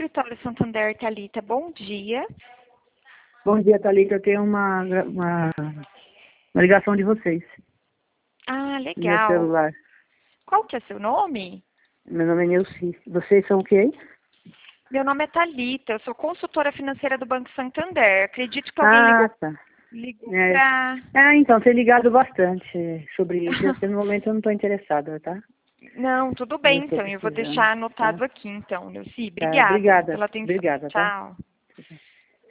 escritório Santander, Thalita. Bom dia. Bom dia, Thalita. Eu tenho uma ligação de vocês. Ah, No meu legal. celular. Qual que é seu nome? Meu nome é Nilce. Vocês são o quê? Meu nome é Thalita, eu sou consultora financeira do Banco Santander. Acredito que alguém Tá. ligou É. para... Então, tenho ligado bastante sobre isso. No momento eu não estou interessada, tá? Não, tudo Eu bem, estou então. Eu vou precisando, deixar tá? anotado aqui, então, Nilce. Tá, Obrigada obrigada. pela atenção. Obrigada, tá? Tchau.